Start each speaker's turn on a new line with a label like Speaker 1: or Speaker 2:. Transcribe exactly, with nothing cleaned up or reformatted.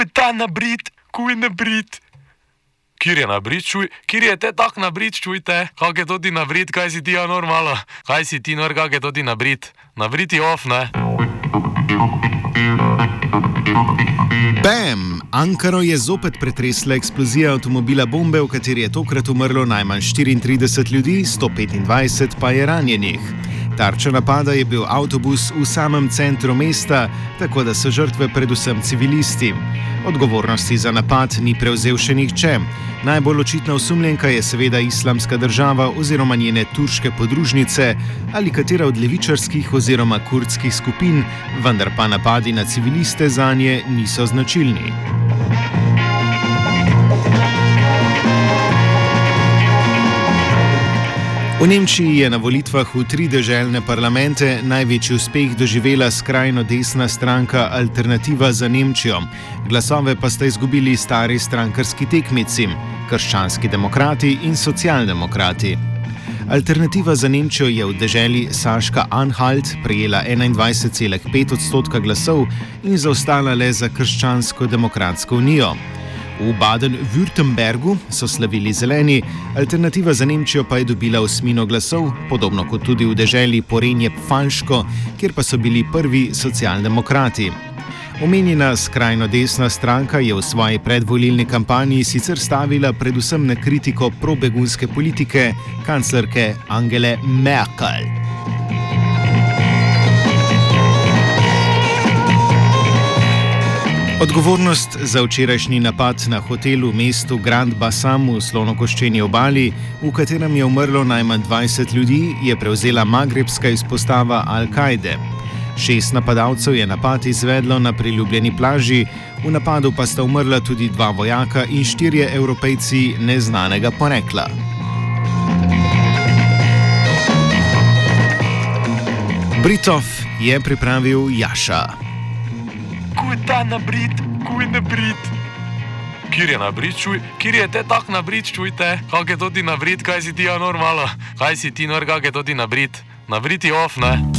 Speaker 1: Kuj ta nabrit, kuj nabrit. Kjer je nabrit, čuj, kjer je te tak nabrit, čujte, kak je to ti nabrit, kaj si ti ja normalo, kaj si ti nor, kak je to ti nabrit, nabrit je off, ne?
Speaker 2: Bam! Ankaro je zopet pretresla eksplozija avtomobila bombe, v kateri je tokrat umrlo najmanj štiriintrideset ljudi, sto petindvajset pa je ranjenih. Tarča napada je bil avtobus v samem centru mesta, tako da so žrtve predvsem civilisti. Odgovornosti za napad ni prevzel še nihče. Najbolj očitna osumljenka je seveda Islamska država oziroma njene turške podružnice ali katera od levičarskih oziroma kurdskih skupin, vendar pa napadi na civiliste zanje niso značilni. V Nemčiji je na volitvah v tri deželne parlamente največji uspeh doživela skrajno desna stranka Alternativa za Nemčijo. Glasove pa sta izgubili stari strankarski tekmici, krščanski demokrati in socialdemokrati. Alternativa za Nemčijo je v deželi Saška-Anhalt prejela enaindvajset celih pet odstotka glasov in zaostala le za Krščansko-demokratsko unijo. V Baden-Württembergu so slavili zeleni, Alternativa za Nemčijo pa je dobila osmino glasov, podobno kot tudi v deželi Porenje-Pfalško, kjer pa so bili prvi socialdemokrati. Omenjena skrajno desna stranka je v svoji predvolilni kampanji sicer stavila predvsem na kritiko probegunske politike kanclerke Angele Merkel. Odgovornost za včerajšnji napad na hotel v mestu Grand Bassam v Slonokoščeni obali, v katerem je umrlo najmanj dvajset ljudi, je prevzela magrebska izpostava Al-Kaide. Šest napadalcev je napad izvedlo na priljubljeni plaži, v napadu pa sta umrla tudi dva vojaka in štirje Evropejci neznanega porekla. Britov je pripravil Jaša.
Speaker 1: Kuj ta nabrit, kuj nabrit. Kjer je nabrit, čuj, kjer je te tak nabrit, čujte, kak je to ti nabrit, kaj si ti ja normalo, kaj si ti nor, kak je to ti nabrit, nabrit je off, ne?